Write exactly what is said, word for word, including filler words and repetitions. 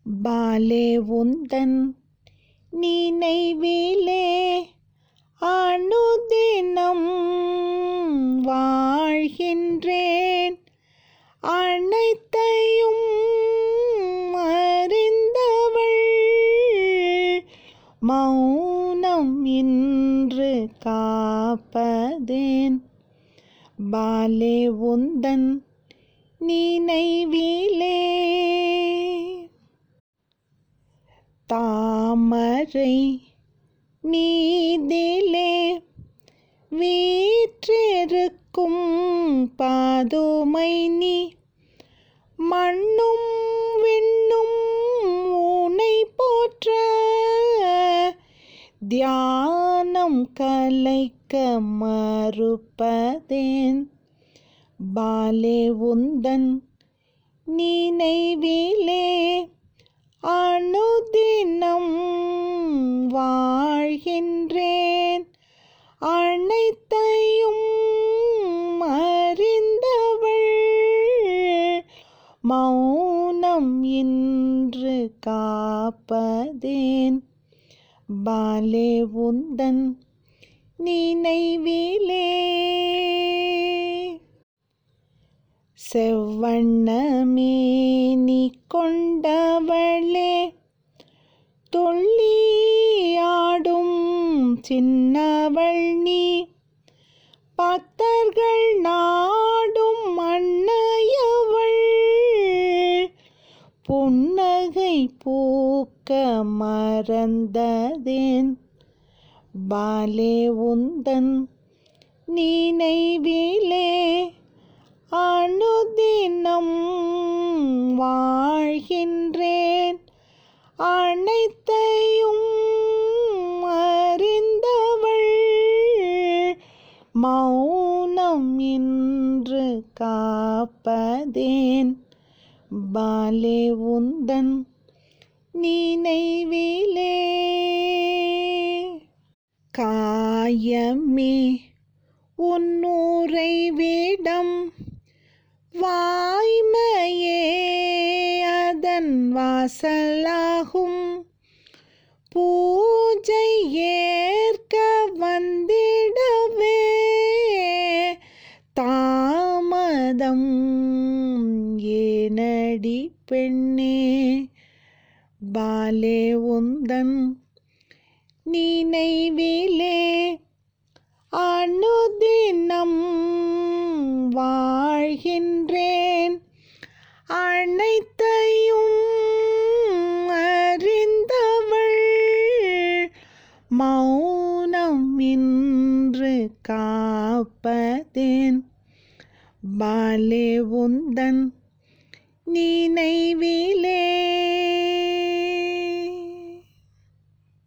பாலே உந்தன் நினைவிலே அனுதினம் வாழ்கின்றேன். அனைத்தையும் அறிந்தவள் மௌனம் இன்று காப்பதேன். பாலே உந்தன் நினைவிலே தாமரை நீதிலே வீற்றிருக்கும் பாதுமை நீ. மண்ணும் விண்ணும் உனை போற்ற தியானம் கலைக்க மறுப்பதேன். பாலே உந்தன் நினைவிலே அனுதினம் வாழ்கின்றேன். அனைத்தையும் அறிந்தவள் மௌனம் இன்று காப்பதேன். பாலே உந்தன் நினைவிலே செவ்வண்ணமேனி கொண்டவளே துள்ளியாடும் சின்னவள் நீ. பக்தர்கள் நாடும் அன்னையவள் புன்னகை பூக்க மறந்ததேன். பாலே உந்தன் நினைவிலே அனுதினம் வாழ்கின்றேன். அனைத்தையும் அறிந்தவள் மௌனம் இன்று காப்பதேன். பாலே உந்தன் நினைவிலே காயமே உன்னுரை வேடம் வாய்மையே அதன் வாசலாகும். பூஜை ஏற்க வந்திடவே தாமதம் ஏனடி பெண்ணே. பாலே உந்தன் நினைவிலே அனுதினம் வாழ்கின்றேன். அனைத்தையும் அறிந்தவள் மௌனம் இன்று காப்பதேன். பாலே உந்தன் நினைவிலே